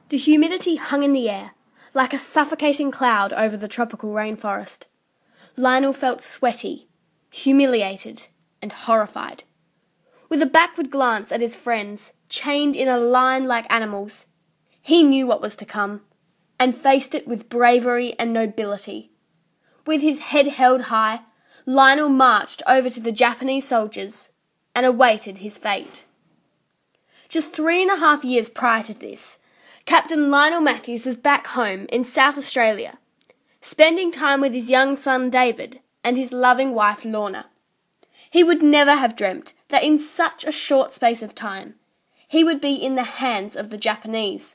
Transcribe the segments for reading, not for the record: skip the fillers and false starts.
The humidity hung in the air, like a suffocating cloud over the tropical rainforest. Lionel felt sweaty, humiliated, and horrified. With a backward glance at his friends, chained in a line like animals, he knew what was to come, and faced it with bravery and nobility. With his head held high, Lionel marched over to the Japanese soldiers and awaited his fate. Just 3.5 years prior to this, Captain Lionel Matthews was back home in South Australia, spending time with his young son David and his loving wife Lorna. He would never have dreamt that in such a short space of time, he would be in the hands of the Japanese.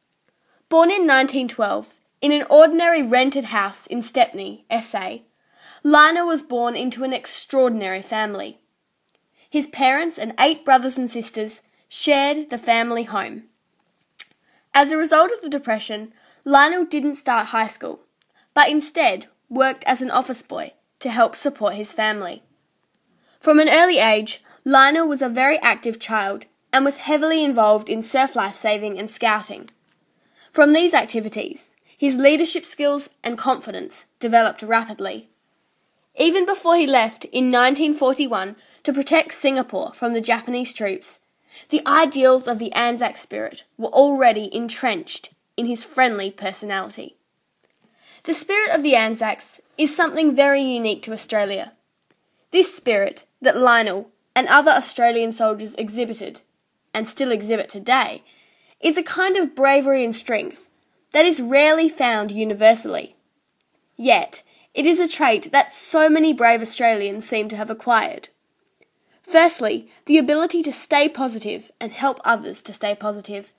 Born in 1912, in an ordinary rented house in Stepney, SA, Lionel was born into an extraordinary family. His parents and 8 brothers and sisters shared the family home. As a result of the Depression, Lionel didn't start high school, but instead worked as an office boy to help support his family. From an early age, Lionel was a very active child and was heavily involved in surf life saving and scouting. From these activities, his leadership skills and confidence developed rapidly. Even before he left in 1941 to protect Singapore from the Japanese troops, the ideals of the Anzac spirit were already entrenched in his friendly personality. The spirit of the Anzacs is something very unique to Australia. This spirit that Lionel and other Australian soldiers exhibited, and still exhibit today, is a kind of bravery and strength that is rarely found universally. Yet, it is a trait that so many brave Australians seem to have acquired. Firstly, the ability to stay positive and help others to stay positive.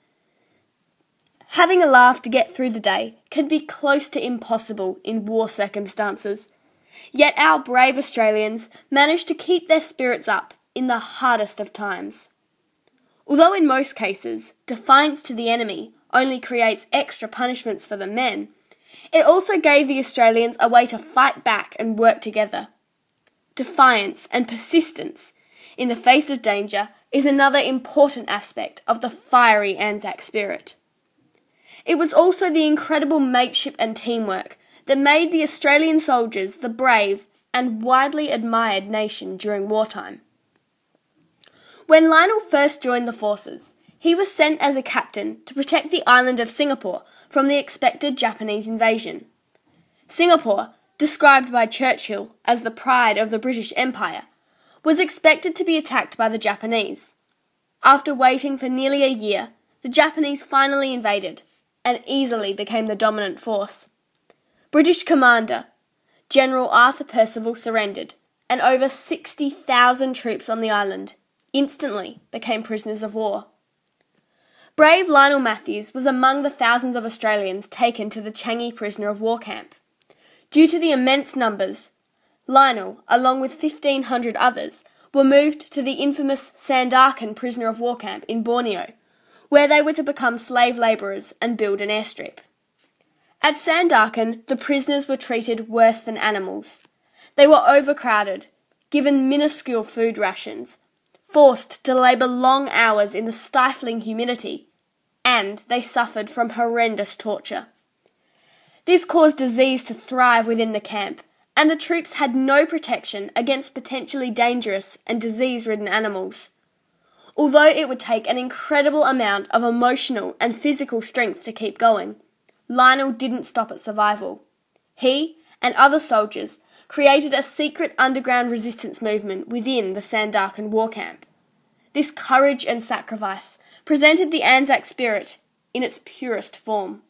Having a laugh to get through the day can be close to impossible in war circumstances, yet our brave Australians manage to keep their spirits up in the hardest of times. Although in most cases, defiance to the enemy only creates extra punishments for the men, it also gave the Australians a way to fight back and work together. Defiance and persistence in the face of danger is another important aspect of the fiery Anzac spirit. It was also the incredible mateship and teamwork that made the Australian soldiers the brave and widely admired nation during wartime. When Lionel first joined the forces, he was sent as a captain to protect the island of Singapore from the expected Japanese invasion. Singapore, described by Churchill as the pride of the British Empire, was expected to be attacked by the Japanese. After waiting for nearly a year, the Japanese finally invaded and easily became the dominant force. British commander General Arthur Percival surrendered, and over 60,000 troops on the island instantly became prisoners of war. Brave Lionel Matthews was among the thousands of Australians taken to the Changi prisoner of war camp. Due to the immense numbers, Lionel, along with 1,500 others, were moved to the infamous Sandakan prisoner of war camp in Borneo, where they were to become slave labourers and build an airstrip. At Sandakan, the prisoners were treated worse than animals. They were overcrowded, given minuscule food rations, forced to labour long hours in the stifling humidity, and they suffered from horrendous torture. This caused disease to thrive within the camp, and the troops had no protection against potentially dangerous and disease-ridden animals. Although it would take an incredible amount of emotional and physical strength to keep going, Lionel didn't stop at survival. He and other soldiers created a secret underground resistance movement within the Sandakan war camp. This courage and sacrifice presented the Anzac spirit in its purest form.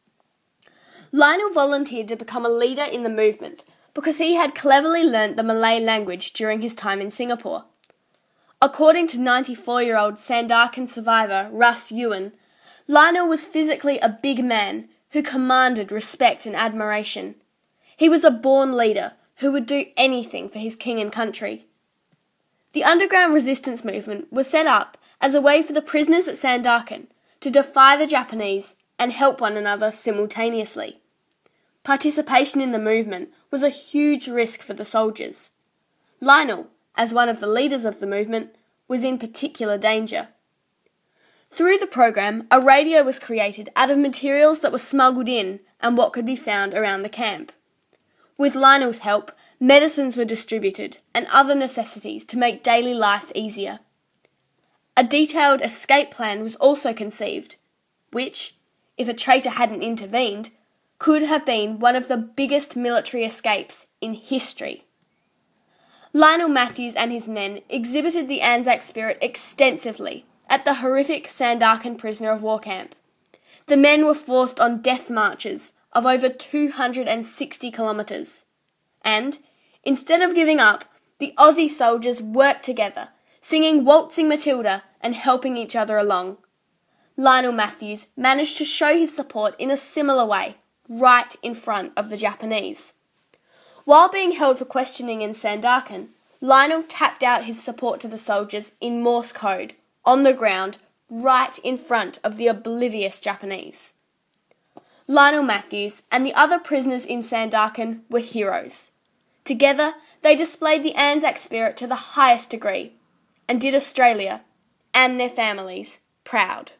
Lionel volunteered to become a leader in the movement because he had cleverly learnt the Malay language during his time in Singapore. According to 94-year-old Sandakan survivor Russ Ewan, Lionel was physically a big man who commanded respect and admiration. He was a born leader who would do anything for his king and country. The underground resistance movement was set up as a way for the prisoners at Sandakan to defy the Japanese and help one another simultaneously. Participation in the movement was a huge risk for the soldiers. Lionel, as one of the leaders of the movement, was in particular danger. Through the program, a radio was created out of materials that were smuggled in and what could be found around the camp. With Lionel's help, medicines were distributed and other necessities to make daily life easier. A detailed escape plan was also conceived, which, if a traitor hadn't intervened, could have been one of the biggest military escapes in history. Lionel Matthews and his men exhibited the Anzac spirit extensively at the horrific Sandakan prisoner of war camp. The men were forced on death marches of over 260 kilometres. And, instead of giving up, the Aussie soldiers worked together, singing Waltzing Matilda and helping each other along. Lionel Matthews managed to show his support in a similar way, right in front of the Japanese. While being held for questioning in Sandakan, Lionel tapped out his support to the soldiers in Morse code, on the ground, right in front of the oblivious Japanese. Lionel Matthews and the other prisoners in Sandakan were heroes. Together, they displayed the Anzac spirit to the highest degree and did Australia and their families proud.